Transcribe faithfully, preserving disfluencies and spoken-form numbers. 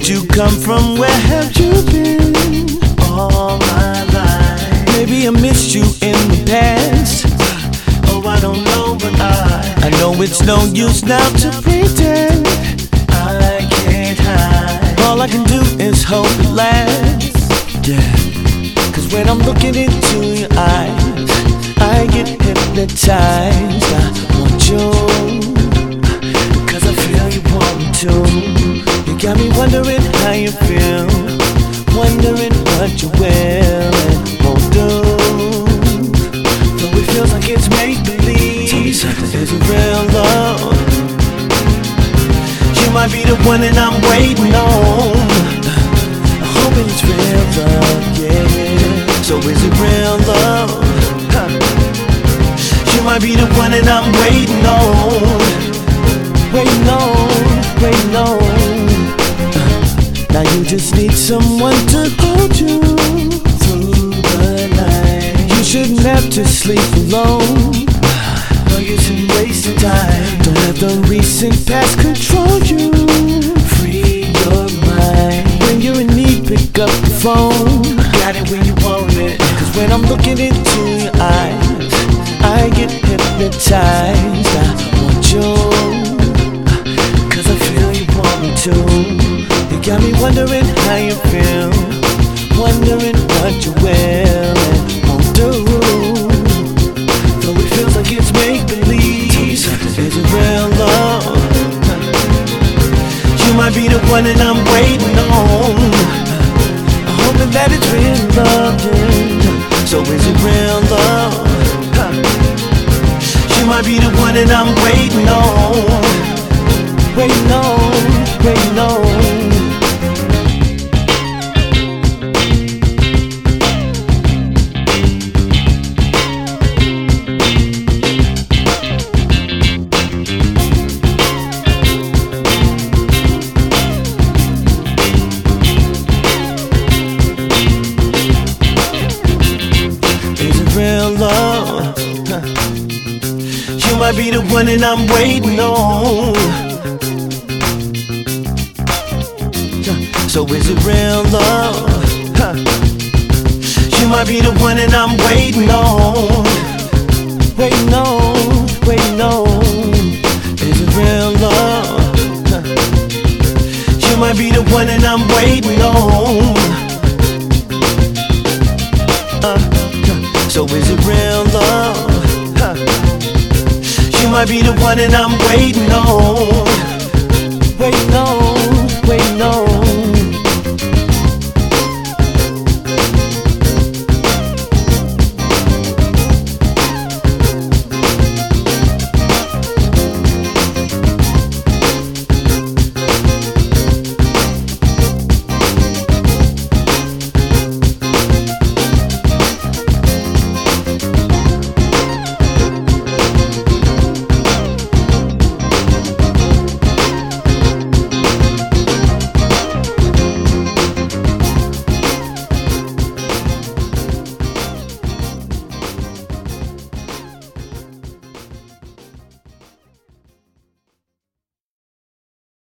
did you come from? Where have you been all my life? Maybe I missed you in the past. Oh, I don't know, but I I know it's no use now to pretend. I can't hide. All I can do is hope it lasts. Yeah. Cause when I'm looking into your eyes, I get hypnotized. I want you, cause I feel you want me to. You got me wondering how you feel, wondering what you will and won't do. Though it feels like it's make-believe, is it real love? You might be the one that I'm waiting on. I'm hoping it's real love, yeah. So is it real love? Huh. You might be the one that I'm waiting on. Waiting on, waiting on. Now you just need someone to hold you through the night. You shouldn't have to sleep alone. No use in wasting time. Don't let the recent past control you. Free your mind. When you're in need, pick up the phone. Got it when you want it. Cause when I'm looking into your eyes, I get hypnotized. I want you, cause I feel you want me to. You got me wondering how you feel, wondering what you will and won't do. Though it feels like it's make-believe, is it real love? You might be the one that I'm waiting on. I'm hoping that it's real love, yeah. So is it real love? You might be the one that I'm waiting on. Waiting on, waiting on. Real love, you might be the one that I'm waiting on. So is it real love? You might be the one that I'm waiting on. Waiting on, waiting on. Is it real love? You might be the one that I'm waiting on. uh. So is it real love? Huh. You might be the one that I'm waiting on. Waiting on, waiting on.